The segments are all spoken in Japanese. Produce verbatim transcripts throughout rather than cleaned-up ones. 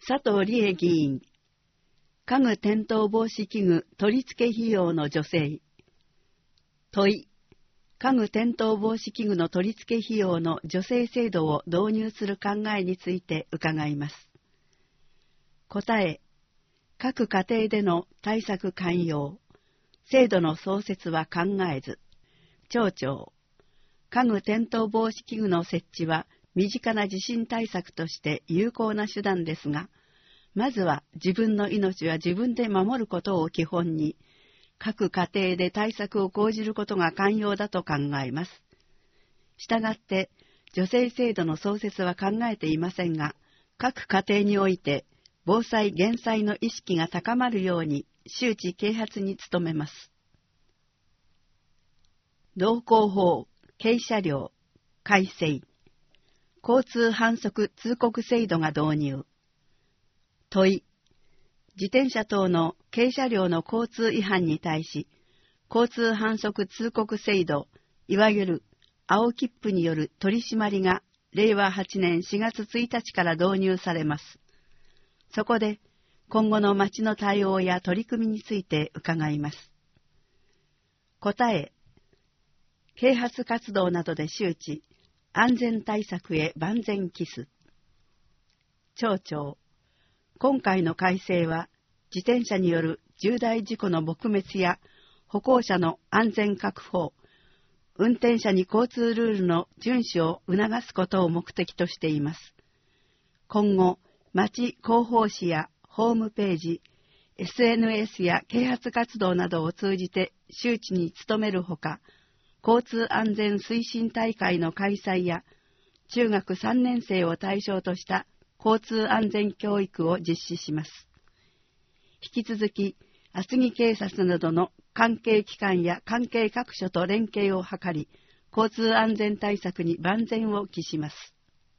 佐藤理恵議員、家具転倒防止器具取り付け費用の助成。問い、家具転倒防止器具の取り付け費用の助成制度を導入する考えについて伺います。答え、各家庭での対策寛容、制度の創設は考えず、町長、家具転倒防止器具の設置は身近な地震対策として有効な手段ですが、まずは自分の命は自分で守ることを基本に、各家庭で対策を講じることが寛容だと考えます。したがって、助成制度の創設は考えていませんが、各家庭において防災減災の意識が高まるように周知啓発に努めます。道交法、軽車両、改正。交通反則通告制度が導入。問い、自転車等の軽車両の交通違反に対し、交通反則通告制度、いわゆる青切符による取り締まりがれいわはちねんしがつついたちから導入されます。そこで、今後の町の対応や取り組みについて伺います。答え、啓発活動などで周知、安全対策へ万全期す。町長、今回の改正は、自転車による重大事故の撲滅や歩行者の安全確保、運転者に交通ルールの遵守を促すことを目的としています。今後、町広報誌やホームページ、エスエヌエス や啓発活動などを通じて周知に努めるほか、交通安全推進大会の開催や、中学さんねん生を対象とした交通安全教育を実施します。引き続き、厚木警察などの関係機関や関係各所と連携を図り、交通安全対策に万全を期します。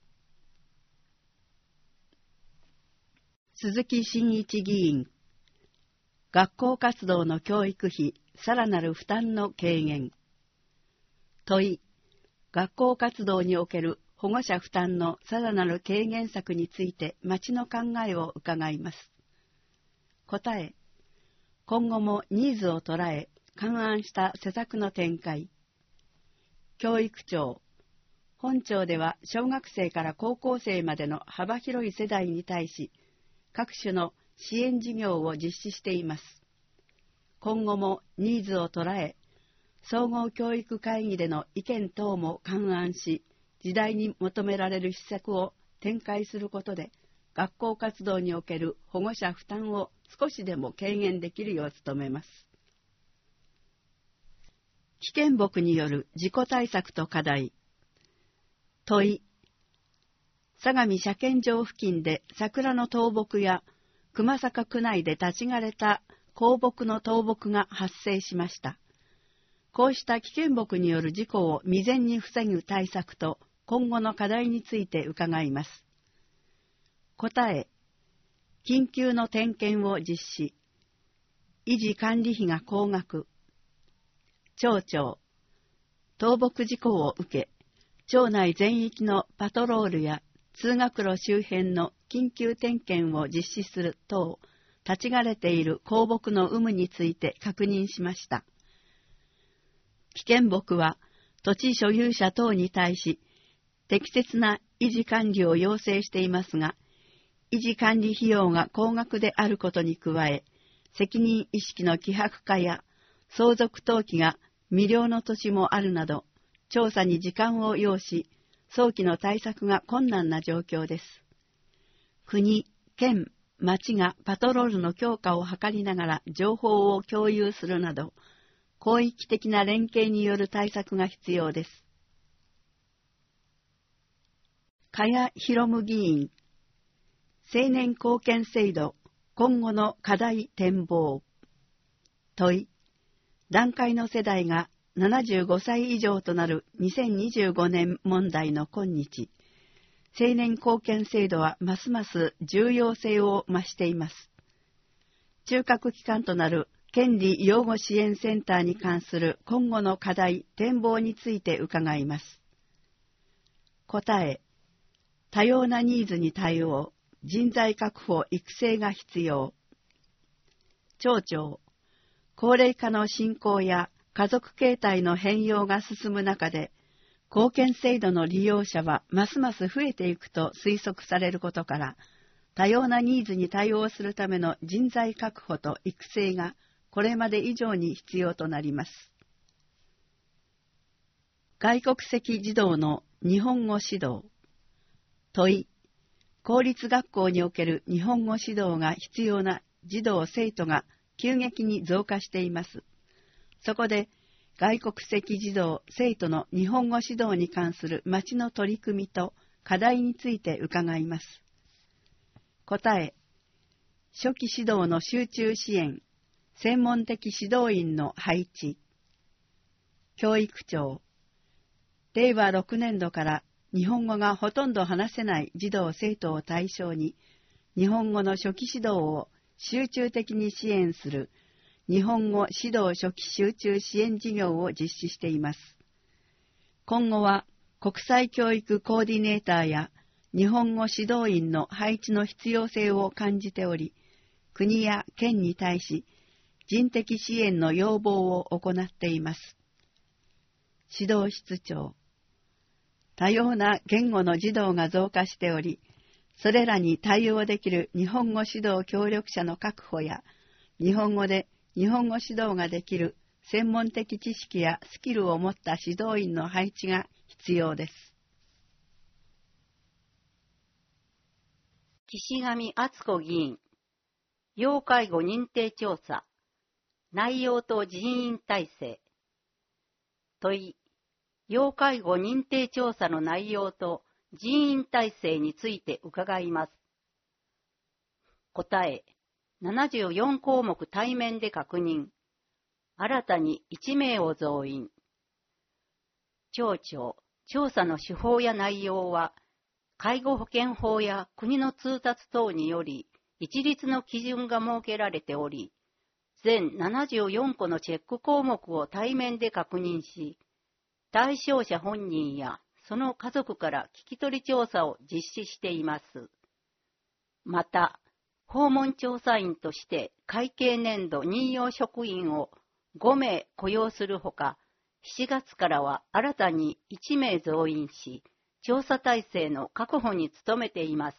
鈴木真一議員、学校活動の教育費、さらなる負担の軽減。問い、学校活動における保護者負担のさらなる軽減策について町の考えを伺います。答え、今後もニーズを捉え、勘案した施策の展開。教育庁、本庁では小学生から高校生までの幅広い世代に対し、各種の支援事業を実施しています。今後もニーズを捉え、総合教育会議での意見等も勘案し、時代に求められる施策を展開することで、学校活動における保護者負担を少しでも軽減できるよう努めます。危険木による事故対策と課題。問い、相模車検場付近で桜の倒木や熊坂区内で立ち枯れた高木の倒木が発生しました。こうした危険木による事故を未然に防ぐ対策と今後の課題について伺います。答え、緊急の点検を実施。維持管理費が高額。町長、倒木事故を受け、町内全域のパトロールや通学路周辺の緊急点検を実施する等、立ち枯れている高木の有無について確認しました。危険木は土地所有者等に対し適切な維持管理を要請していますが、維持管理費用が高額であることに加え、責任意識の希薄化や相続登記が未了の土地もあるなど、調査に時間を要し、早期の対策が困難な状況です。国、県、町がパトロールの強化を図りながら情報を共有するなど、広域的な連携による対策が必要です。加谷博夢議員、青年貢献制度、今後の課題展望。問い、団塊の世代がななじゅうごさい以上となるにせんにじゅうごねん問題の今日、青年貢献制度はますます重要性を増しています。中核機関となる権利擁護支援センターに関する今後の課題、展望について伺います。答え、多様なニーズに対応、 人材確保育成が必要。町長、高齢化の進行や家族形態の変容が進む中で、貢献制度の利用者はますます増えていくと推測されることから、多様なニーズに対応するための人材確保と育成がこれまで以上に必要となります。外国籍児童の日本語指導。問い、公立学校における日本語指導が必要な児童生徒が急激に増加しています。そこで、外国籍児童生徒の日本語指導に関する町の取り組みと課題について伺います。答え、初期指導の集中支援、専門的指導員の配置。教育長、れいわろくねんどから日本語がほとんど話せない児童生徒を対象に、日本語の初期指導を集中的に支援する日本語指導初期集中支援事業を実施しています。今後は国際教育コーディネーターや日本語指導員の配置の必要性を感じており、国や県に対し人的支援の要望を行っています。指導室長、多様な言語の児童が増加しており、それらに対応できる日本語指導協力者の確保や、日本語で日本語指導ができる専門的知識やスキルを持った指導員の配置が必要です。 岸上敦子議員、要介護認定調査、内容と人員体制。問い、要介護認定調査の内容と人員体制について伺います。答え、ななじゅうよんこうもく対面で確認。新たにいちめいを増員。町長、調査の手法や内容は、介護保険法や国の通達等により、一律の基準が設けられており、全ななじゅうよんこのチェック項目を対面で確認し、対象者本人やその家族から聞き取り調査を実施しています。また、訪問調査員として会計年度任用職員をごめい雇用するほか、しちがつからは新たにいちめい増員し、調査体制の確保に努めています。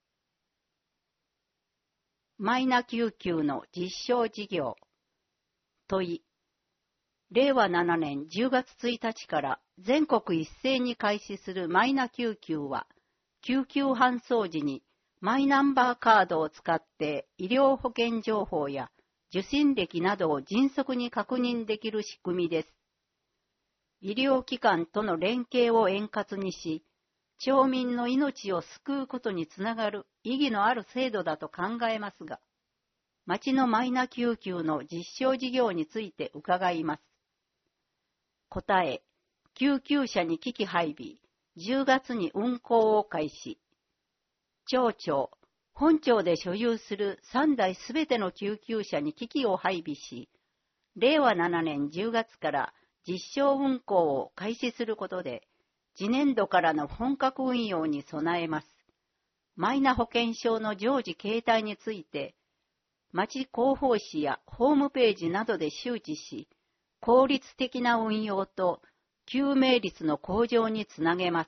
マイナ救急の実証事業。問い、れいわななねんじゅうがつついたちから全国一斉に開始するマイナ救急は、救急搬送時にマイナンバーカードを使って医療保険情報や受診歴などを迅速に確認できる仕組みです。医療機関との連携を円滑にし、町民の命を救うことにつながる意義のある制度だと考えますが、町のマイナ救急の実証事業について伺います。答え、救急車に機器配備、じゅうがつに運行を開始。町長、本町で所有するさんだいすべての救急車に機器を配備し、れいわななねんじゅうがつから実証運行を開始することで、次年度からの本格運用に備えます。マイナ保険証の常時携帯について、町広報誌やホームページなどで周知し、効率的な運用と救命率の向上につなげます。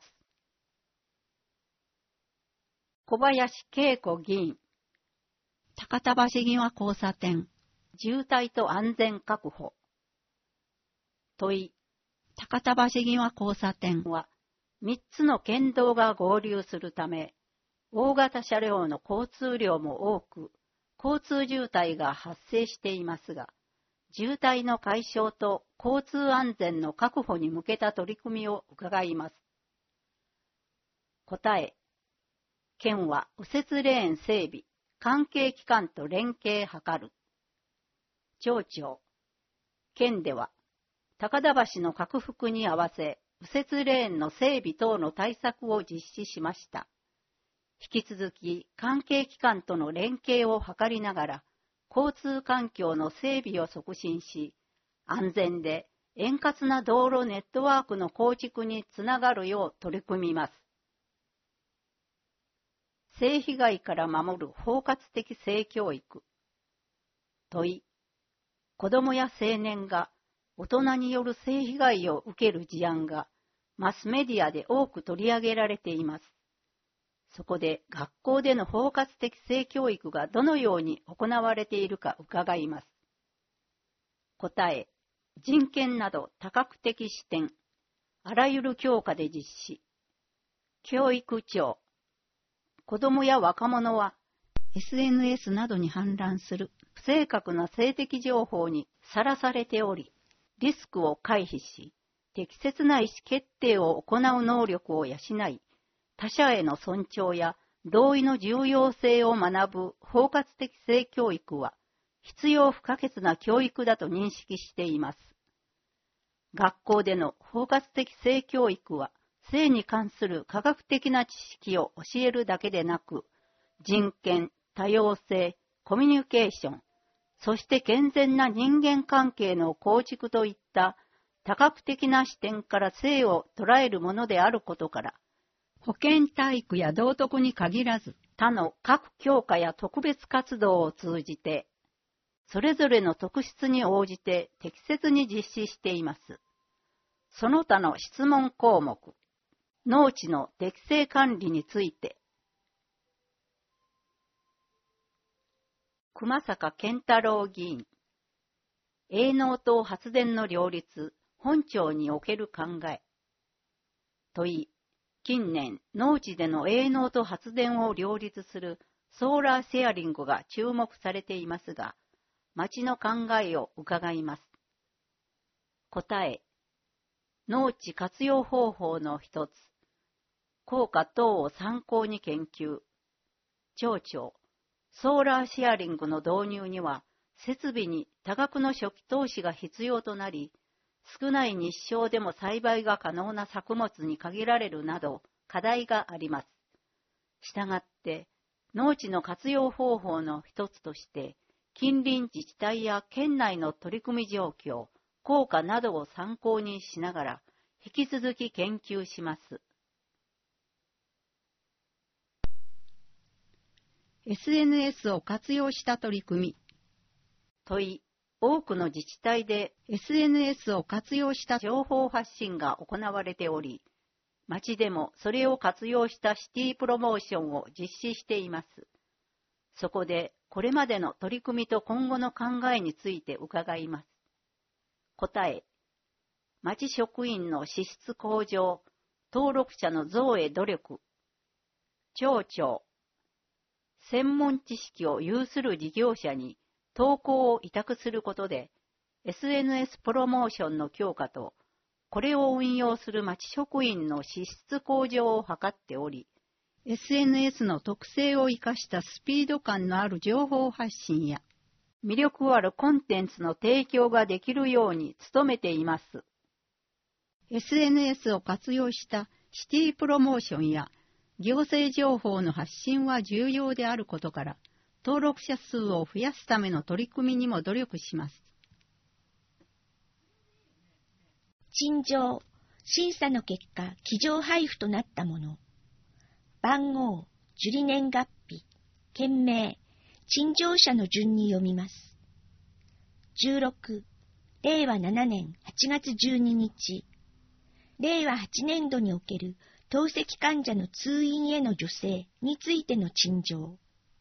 小林恵子議員、高田橋際交差点、渋滞と安全確保。問い、高田橋際交差点はみっつの県道が合流するため、大型車両の交通量も多く、交通渋滞が発生していますが、渋滞の解消と交通安全の確保に向けた取り組みを伺います。答え、県は右折レーン整備、関係機関と連携図る。町長、県では高田橋の拡幅に合わせ、右折レーンの整備等の対策を実施しました。引き続き関係機関との連携を図りながら、交通環境の整備を促進し、安全で円滑な道路ネットワークの構築につながるよう取り組みます。 性被害から守る包括的性教育。問い、子供や青年が大人による性被害を受ける事案がマスメディアで多く取り上げられています。そこで学校での包括的性教育がどのように行われているか伺います。答え、人権など多角的視点、あらゆる教科で実施。教育庁、子供や若者は エスエヌエス などに氾濫する不正確な性的情報にさらされており、リスクを回避し、適切な意思決定を行う能力を養い、他者への尊重や同意の重要性を学ぶ包括的性教育は必要不可欠な教育だと認識しています。学校での包括的性教育は性に関する科学的な知識を教えるだけでなく、人権、多様性、コミュニケーション、そして健全な人間関係の構築といった多角的な視点から性を捉えるものであることから、保健体育や道徳に限らず、他の各教科や特別活動を通じて、それぞれの特質に応じて適切に実施しています。その他の質問項目、農地の適正管理について、熊坂健太郎議員、営農と発電の両立、本庁における考え。問い、近年、農地での営農と発電を両立するソーラーシェアリングが注目されていますが、町の考えを伺います。答え、農地活用方法の一つ、効果等を参考に研究。町長、ソーラーシェアリングの導入には、設備に多額の初期投資が必要となり、少ない日照でも栽培が可能な作物に限られるなど課題があります。したがって、農地の活用方法の一つとして、近隣自治体や県内の取り組み状況、効果などを参考にしながら、引き続き研究します。 エスエヌエス を活用した取り組み。 問い、多くの自治体で エスエヌエス を活用した情報発信が行われており、町でもそれを活用したシティプロモーションを実施しています。そこで、これまでの取り組みと今後の考えについて伺います。答え、町職員の資質向上、登録者の増へ努力。町長、専門知識を有する事業者に投稿を委託することで、エスエヌエス プロモーションの強化と、これを運用する町職員の資質向上を図っており、エスエヌエス の特性を生かしたスピード感のある情報発信や、魅力あるコンテンツの提供ができるように努めています。エスエヌエス を活用したシティプロモーションや行政情報の発信は重要であることから、登録者数を増やすための取り組みにも努力します。 陳情、審査の結果、記上配布となったもの。番号、受理年月日、件名、陳情者の順に読みます。じゅうろく、れいわななねんはちがつじゅうににち、れいわはちねんどにおける透析患者の通院への助成についての陳情。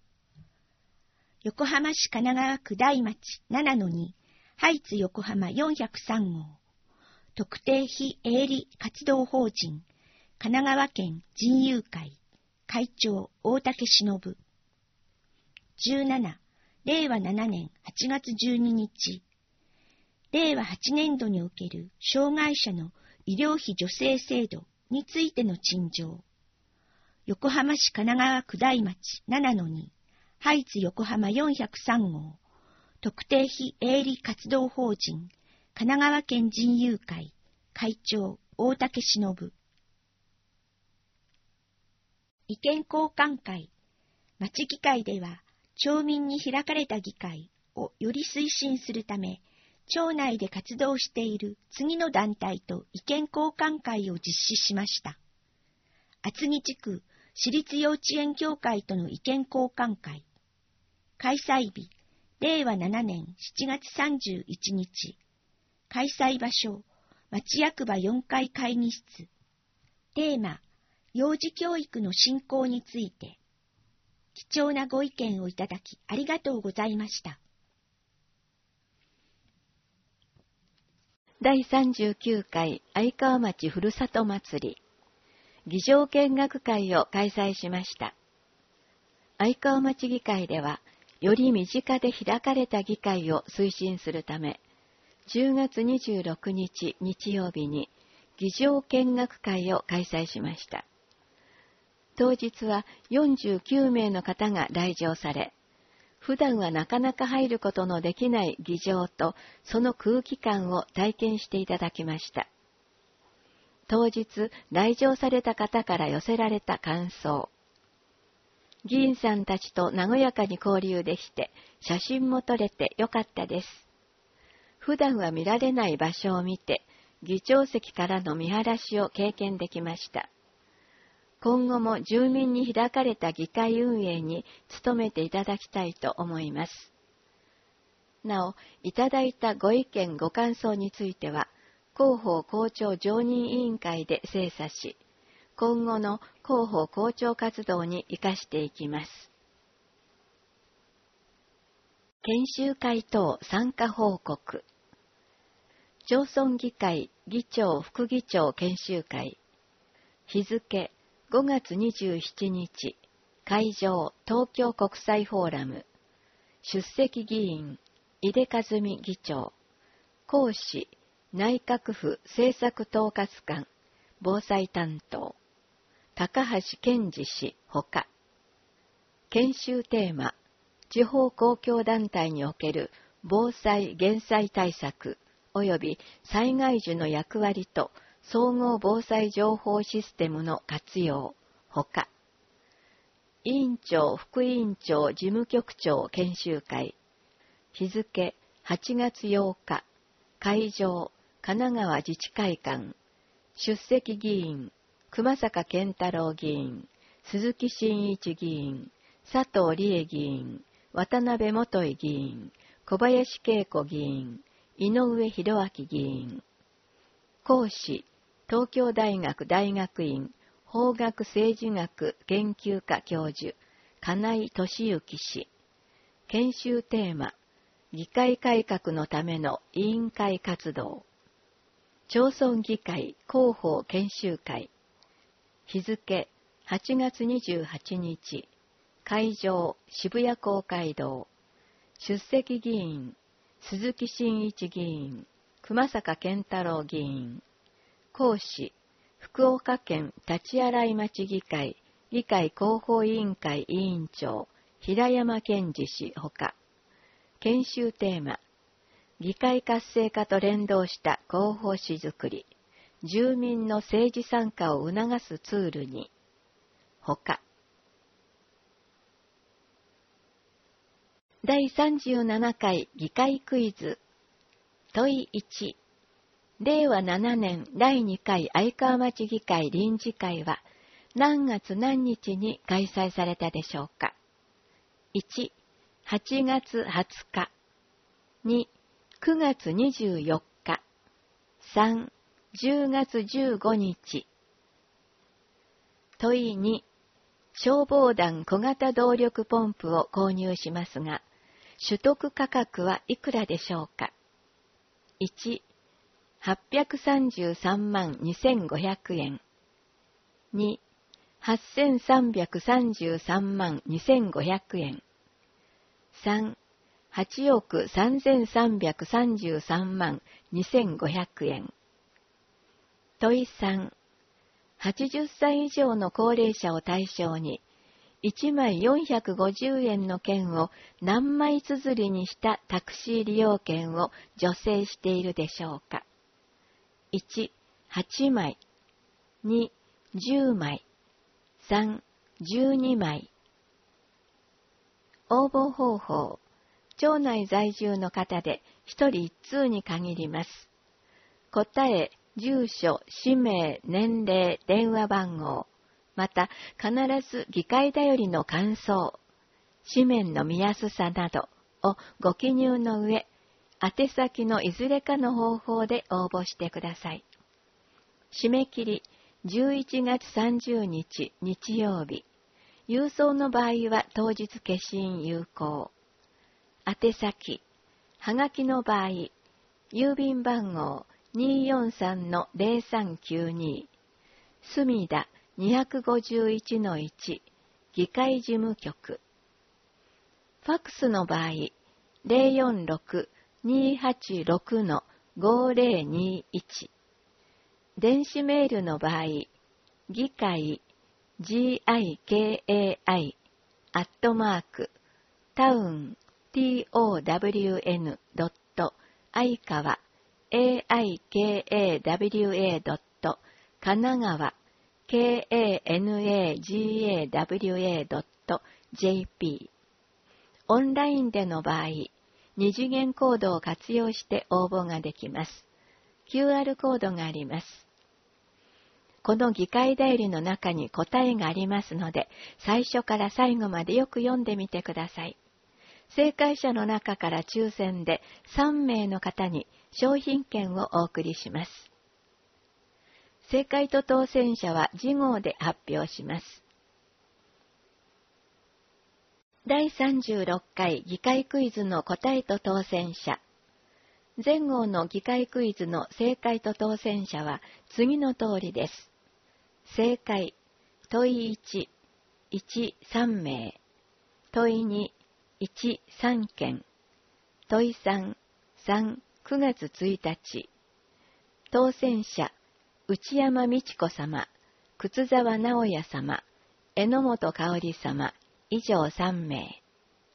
横浜市神奈川区台町 ななのに ハイツ横浜よんひゃくさんごう、特定非営利活動法人神奈川県人友会会長大竹忍。じゅうなな、れいわななねんはちがつじゅうににち、れいわはちねんどにおける障害者の医療費助成制度についての陳情。横浜市神奈川区台町 ななのに ハイツ横浜よんひゃくさんごう、特定非営利活動法人神奈川県人友会会長大竹忍。意見交換会。町議会では町民に開かれた議会をより推進するため、町内で活動している次の団体と意見交換会を実施しました。厚木地区私立幼稚園協会との意見交換会。開催日、れいわななねんしちがつさんじゅういちにち。開催場所、町役場よんかい会議室。テーマ、幼児教育の振興について。貴重なご意見をいただきありがとうございました。 だいさんじゅうきゅうかい相川町ふるさと祭り議場見学会を開催しました。相川町議会では、より身近で開かれた議会を推進するため、じゅうがつにじゅうろくにち日曜日に議場見学会を開催しました。当日はよんじゅうきゅうめいの方が来場され、普段はなかなか入ることのできない議場とその空気感を体験していただきました。当日来場された方から寄せられた感想。議員さんたちと和やかに交流できて、写真も撮れてよかったです。普段は見られない場所を見て、議長席からの見晴らしを経験できました。今後も住民に開かれた議会運営に努めていただきたいと思います。なお、いただいたご意見ご感想については、広報校長常任委員会で精査し、今後の広報校長活動に生かしていきます。研修会等参加報告。町村議会議長副議長研修会。日付ごがつにじゅうしちにち。会場東京国際フォーラム。出席議員井出和美議長。講師内閣府政策統括官防災担当。高橋健二氏ほか。研修テーマ、地方公共団体における防災・減災対策及び災害時の役割と総合防災情報システムの活用ほか。委員長・副委員長・事務局長研修会。日付はちがつようか。会場神奈川自治会館。出席議員熊坂健太郎議員、鈴木真一議員、佐藤理恵議員、渡辺元井議員、小林恵子議員、井上博明議員。講師、東京大学大学院法学政治学研究科教授、金井俊之氏。研修テーマ、議会改革のための委員会活動。町村議会広報研修会。日付はちがつにじゅうはちにち。会場渋谷公会堂。出席議員鈴木真一議員、熊坂健太郎議員。講師福岡県立洗町議会議会広報委員会委員長平山健二氏ほか。研修テーマ、議会活性化と連動した広報誌づくり、住民の政治参加を促すツールに、ほか。だいさんじゅうななかい議会クイズ。問いいち。れいわななねんだいにかい相川町議会臨時会は何月何日に開催されたでしょうか。いち、はちがつはつか。に、くがつにじゅうよっか。さん、じゅうがつじゅうごにち。問いに、消防団小型動力ポンプを購入しますが、取得価格はいくらでしょうか。いち、はっぴゃくさんじゅうさんまんにせんごひゃくえん。に、はっせんさんびゃくさんじゅうさんまんにせんごひゃくえん。さん、はちおくさんぜんさんびゃくさんじゅうさんまんにせんごひゃくえん。問いさん、はちじゅっさい以上の高齢者を対象に、いちまいよんひゃくごじゅうえんの券を何枚綴りにしたタクシー利用券を助成しているでしょうか。いち、はちまい。に、じゅうまい。さん、じゅうにまい。応募方法。町内在住の方でひとりいっつうに限ります。答え、住所、氏名、年齢、電話番号、 また必ず議会だよりの感想、紙面の見やすさなどをご記入の上、宛先のいずれかの方法で応募してください。締め切りじゅういちがつさんじゅうにち日曜日。郵送の場合は当日消印有効。宛先、はがきの場合、郵便番号 にーよんさんのぜろさんきゅうに、墨田 にごいちのいち 議会事務局。ファックスの場合、ぜろよんろく にーはちろくのごぜろにいち。電子メールの場合、議会 ギカイ アットマークタウン トウン ドット アイカワ エーアイケーエーダブリューエー ドット 神奈川 ケーエーエヌエージーエーダブリューエー ドット ジェーピー。オンラインでの場合、二次元コードを活用して応募ができます。キューアール コードがあります。この議会だよりの中に答えがありますので、最初から最後までよく読んでみてください。正解者の中から抽選でさんめいの方に商品券をお送りします。正解と当選者は次号で発表します。だいさんじゅうろっかい議会クイズの答えと当選者。前号の議会クイズの正解と当選者は次の通りです。正解、問いいち、いち、さんめい。問いに、いち、さんけん。問いさん、さん、くがつついたち。当選者、内山美智子様、靴沢直也様、榎本香織様、以上さんめい。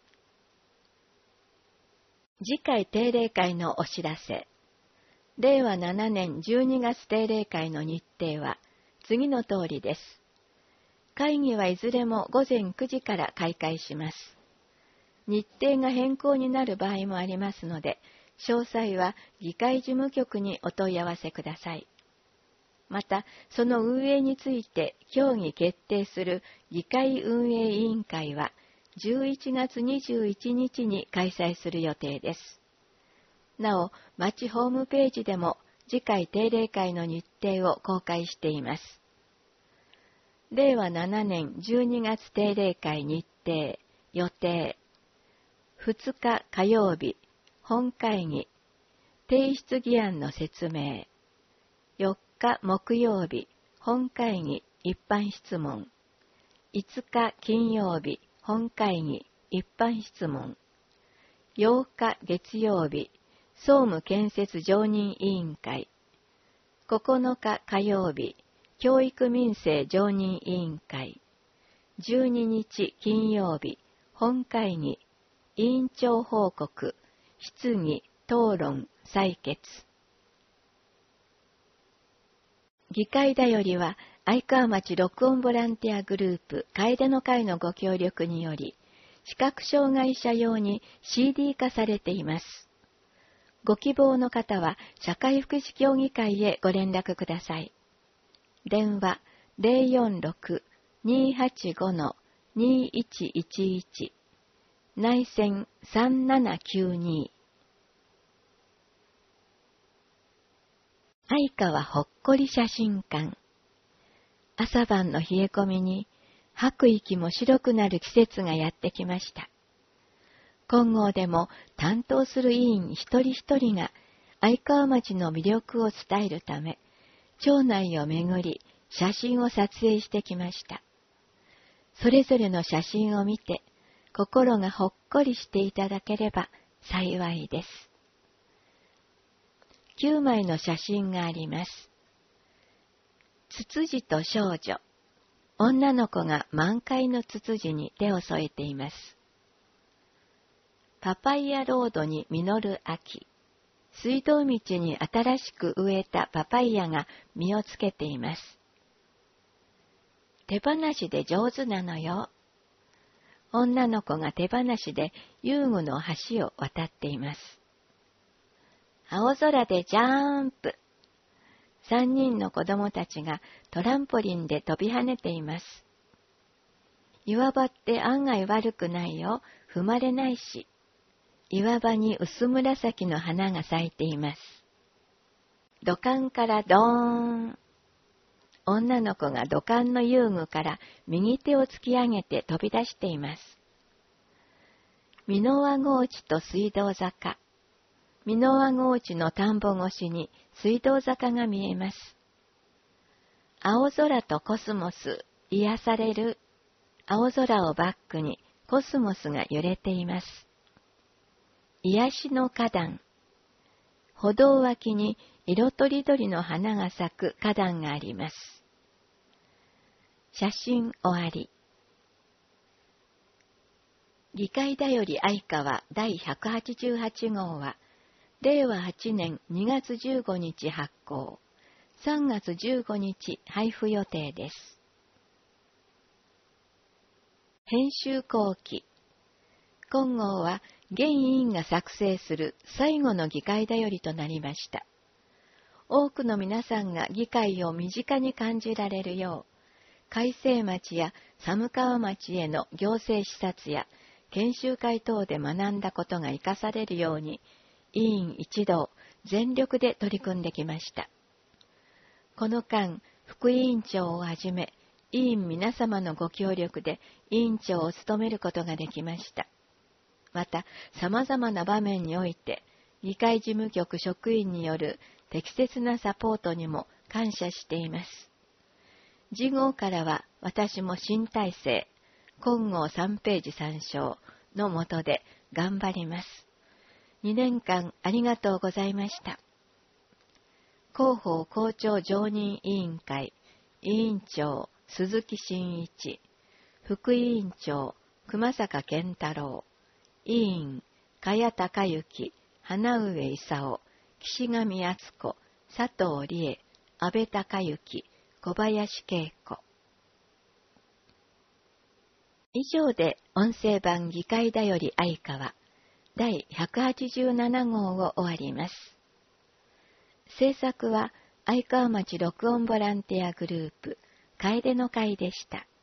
次回定例会のお知らせ。れいわななねんじゅうにがつ定例会の日程は次の通りです。会議はいずれもごぜんくじから開会します。日程が変更になる場合もありますので、詳細は議会事務局にお問い合わせください。また、その運営について協議決定する議会運営委員会は、じゅういちがつにじゅういちにちに開催する予定です。なお、町ホームページでも次回定例会の日程を公開しています。れいわななねんじゅうにがつ定例会日程、予定。ふつか火曜日、本会議、提出議案の説明。よっか木曜日、本会議、一般質問。いつか金曜日、本会議、一般質問。ようか月曜日、総務建設常任委員会。ここのか火曜日、教育民生常任委員会。じゅうににち金曜日、本会議、委員長報告、質疑、討論、採決。議会だよりは、愛川町録音ボランティアグループ、楓の会のご協力により、視覚障害者用に シーディー 化されています。ご希望の方は、社会福祉協議会へご連絡ください。電話 ぜろよんろく にーはちご にーいちいちいち、内線さんななきゅうに。愛川ほっこり写真館。朝晩の冷え込みに吐く息も白くなる季節がやってきました。今後でも担当する委員一人一人が愛川町の魅力を伝えるため、町内を巡り写真を撮影してきました。それぞれの写真を見て心がほっこりしていただければ幸いです。きゅうまいの写真があります。ツツジと少女。女の子が満開のツツジに手を添えています。パパイヤロードに実る秋。水道道に新しく植えたパパイヤが実をつけています。手放しで上手なのよ。女の子が手放しで遊具の橋を渡っています。青空でジャンプ。 三人の子供たちがトランポリンで飛び跳ねています。岩場って案外悪くないよ。踏まれないし。岩場に薄紫の花が咲いています。土管からドーン。女の子が土管の遊具から右手を突き上げて飛び出しています。箕輪河内と水道坂。箕輪河内の田んぼ越しに水道坂が見えます。青空とコスモス、癒される。青空をバックにコスモスが揺れています。癒しの花壇。歩道脇に色とりどりの花が咲く花壇があります。写真終わり。議会だより愛川だいひゃくはちじゅうはち号は、れいわはちねんにがつじゅうごにち発行、さんがつじゅうごにち配布予定です。編集後期。今号は現委員が作成する最後の議会だよりとなりました。多くの皆さんが議会を身近に感じられるよう、海西町や寒川町への行政視察や研修会等で学んだことが生かされるように、委員一同全力で取り組んできました。この間、副委員長をはじめ、委員皆様のご協力で委員長を務めることができました。また、様々な場面において、議会事務局職員による適切なサポートにも感謝しています。次号からは私も新体制、今号さんページ参照の下で頑張ります。にねんかんありがとうございました。広報校長常任委員会、委員長鈴木真一、副委員長熊坂健太郎、委員加谷隆之、花上勲、岸上敦子、佐藤理恵、安倍隆之、小林恵子。以上で音声版議会だより愛川だいひゃくはちじゅうなな号を終わります。制作は愛川町録音ボランティアグループ、楓の会でした。